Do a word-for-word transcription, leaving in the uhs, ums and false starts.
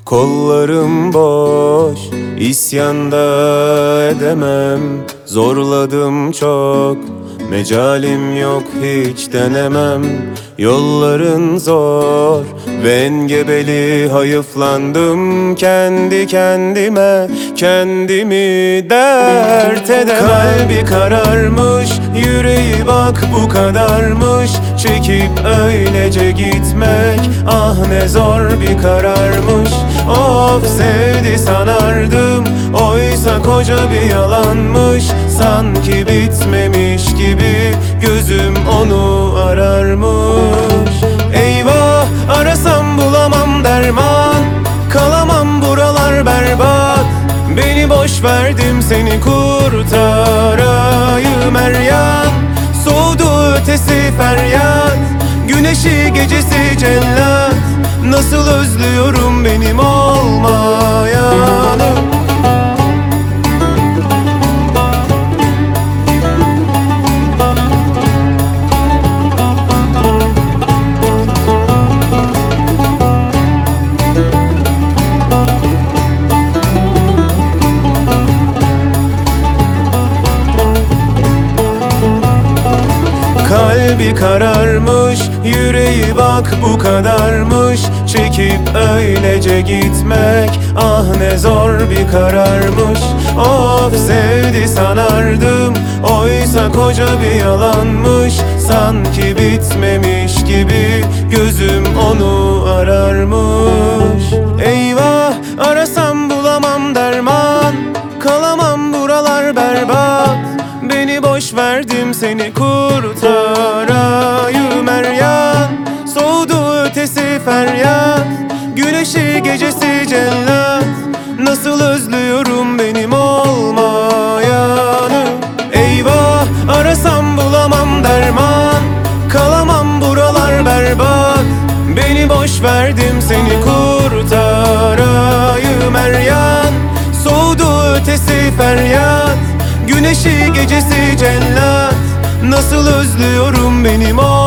Kollarım boş, isyanda edemem. Zorladım çok, mecalim yok hiç denemem. Yolların zor ve engebeli, hayıflandım kendi kendime. Kendimi dert edemem. Kalbi kararmış, yüreği bak bu kadarmış. Çekip öylece gitmek, ah ne zor bir kararmış. Of, sevdi sanardım, oysa koca bir yalanmış. Sanki bitmemiş gibi gözüm onu ararmış. Eyvah, arasam bulamam derman, kalamam buralar berbat. Beni boş verdim, seni kurtarayım er yan. Soğudu ötesi feryat, güneşi gecesi cellat. Nasıl özlüyorum benim olmayanı. Kalbi kararmış, yüreği bak bu kadarmış. Çekip öylece gitmek, ah ne zor bir kararmış. Of, sevdi sanardım, oysa koca bir yalanmış. Sanki bitmemiş gibi gözüm onu ararmış. Eyvah, arasam bulamam derman, kalamam buralar berbat. Beni boş verdim, seni kurtarayım er yan. Soğudu ötesi feryat, güneşi gecesi cellat. Nasıl özlüyorum benim olmayanı. Eyvah, arasam bulamam derman, kalamam buralar berbat. Beni boş verdim, seni kurtarayım er yan. Soğudu ötesi feryat, güneşi gecesi cellat. Nasıl özlüyorum benim o